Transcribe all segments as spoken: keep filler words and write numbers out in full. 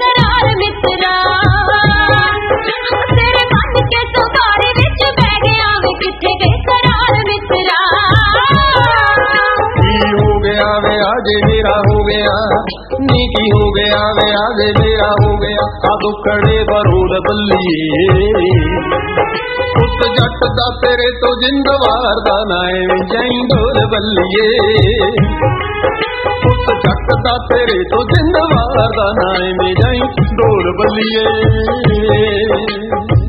करार मित्रा तेरे मन के सवारे विच बह गया वे किथे गए करार मित्रा की हो गया वे आज मेरा हो गया नी की हो गया वे आज मेरा हो गया आ दुखड़े बरूद बल्लिए पुत जट दा तेरे तो जिंदवार दा नाए जाई डोर बल्लिए पुत जट दा तेरे तो जिंदवार दा नाए जाई डोर बल्लिए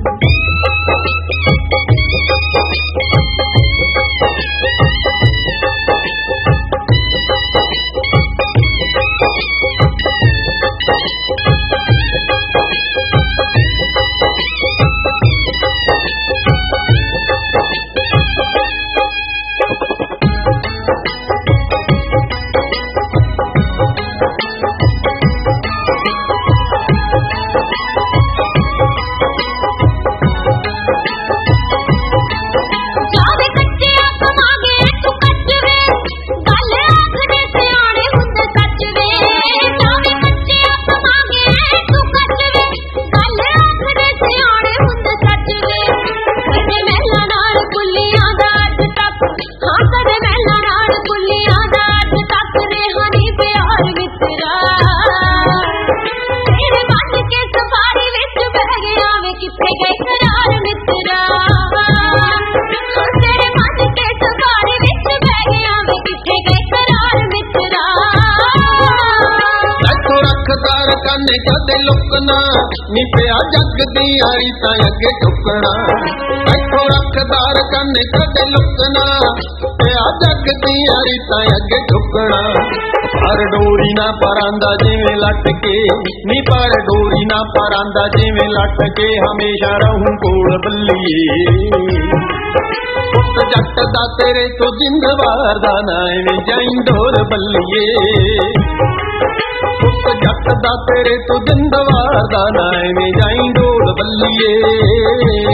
कदे लुकना नी पिया जग दियां रीतां अगे झुकना इथों रखदार कन्ने कदे लुकना पिया जग दियां रीतां अगे झुकना पर डोरी ना परांदा जिवें लट के नी पर डोरी ना परांदा जिवें लट के हमेशा रहूं कोल बल्लिए पुत जट दा तेरे तो जिंदवार दा नाए जाई डोर बल्लिए पुत जट दा तेरे तो जिंदवार दा नाए जाई डोर बल्लिए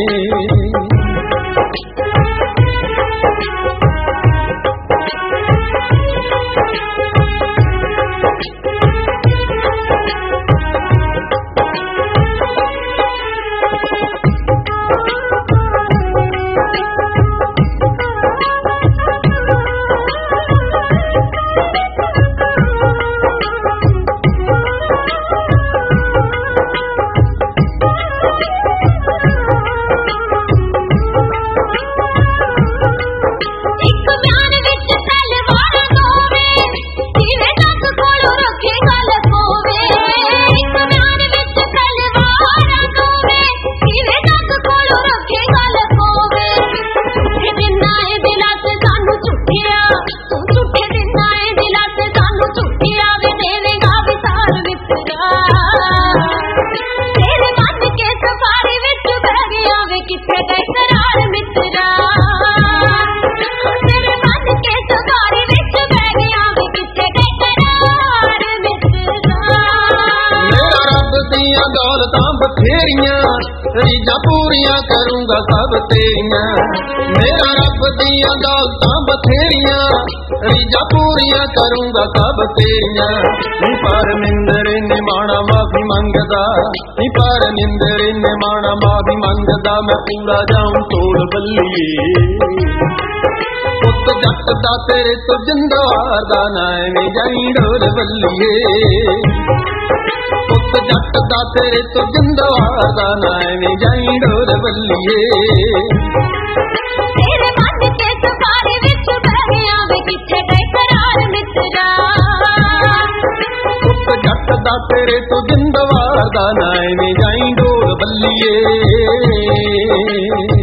बथेरियां रीजा पूरियां करूंगा सब तेरियां मेरा रब दियां दौलतां बथेरियां रीजा पूरियां करूंगा सब तेरियां नी पर निंदर ने माना माफी मंगदा नी पर निंदर ने माना माफी मंगदा मैं पूरा जाऊं तोड़ बल्लिए पुत जट दा तेरे तो जिंदवार दा नाए जाई डोर बल्लिए पुत जट दा तेरे तो जिंदवार दा नाए जाई डोर बल्लिए तेरे मन के सफारे विच बह गया वे किथे गए करार मित्रा पुत जट दा तेरे तो जिंदवार दा नाए जाई डोर बल्लिए।